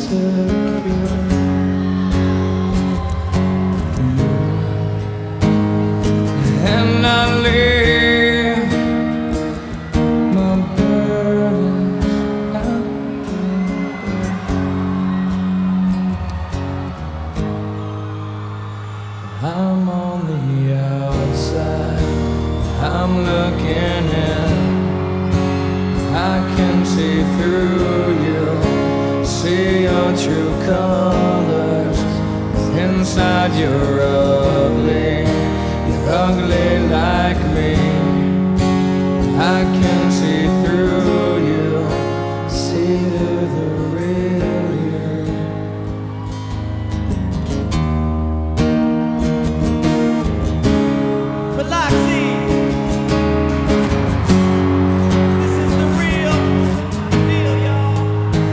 insecure. And I leave my burdens out there. I'm on the outside, I'm looking in. I can see through you, see your true colors. Inside you're ugly like me. I can see through you, see through the real you. Biloxi, this is the real deal, y'all.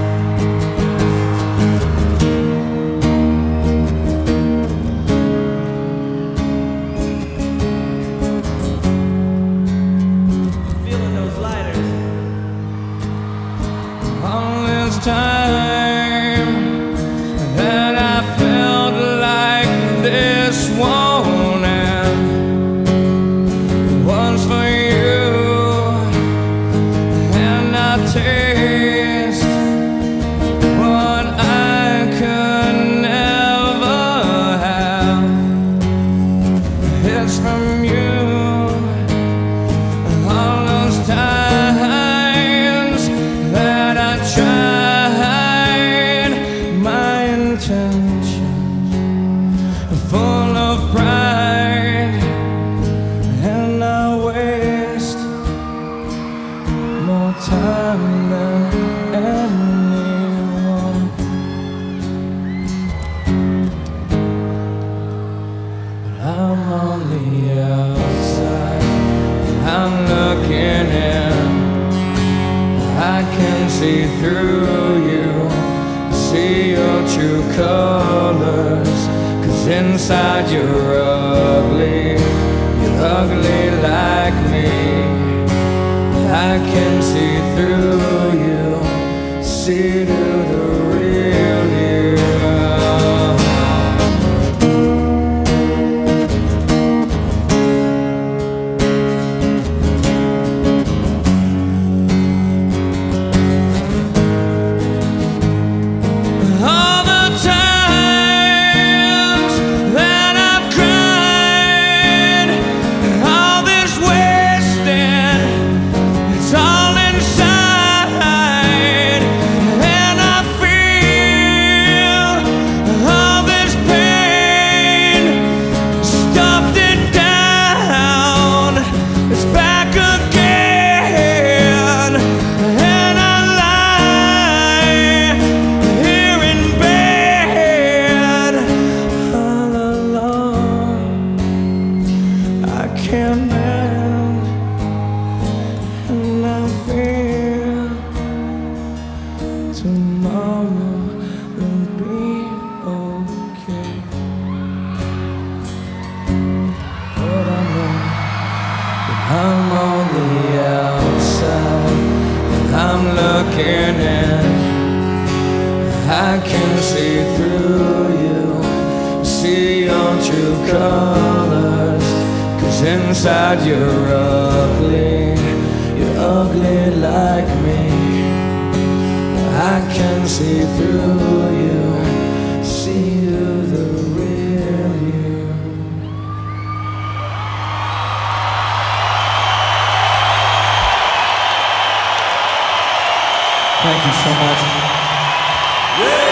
Feeling those lighters. All this time that I felt like this won't end was for you, and I taste what I could never have. It's from you. All those times that I tried my intentions, full of pride, and I waste more time than anyone. But I'm on the outside, I'm looking in. I can see through you, see your true colors. 'Cause inside you're ugly like me. I can see through you, see through the real you. All the times that I've cried, all this wasted, it's all inside, and I feel all this pain, stuffed it down, it's back again, and I lie here in bed all alone. I can't mend, and I fear tomorrow will be okay. But I know that I'm on the outside, and I'm looking in. I can see through you, see your true colors. 'Cause inside you're ugly like me. I can see through you, see through the real you. Thank you so much. Yeah.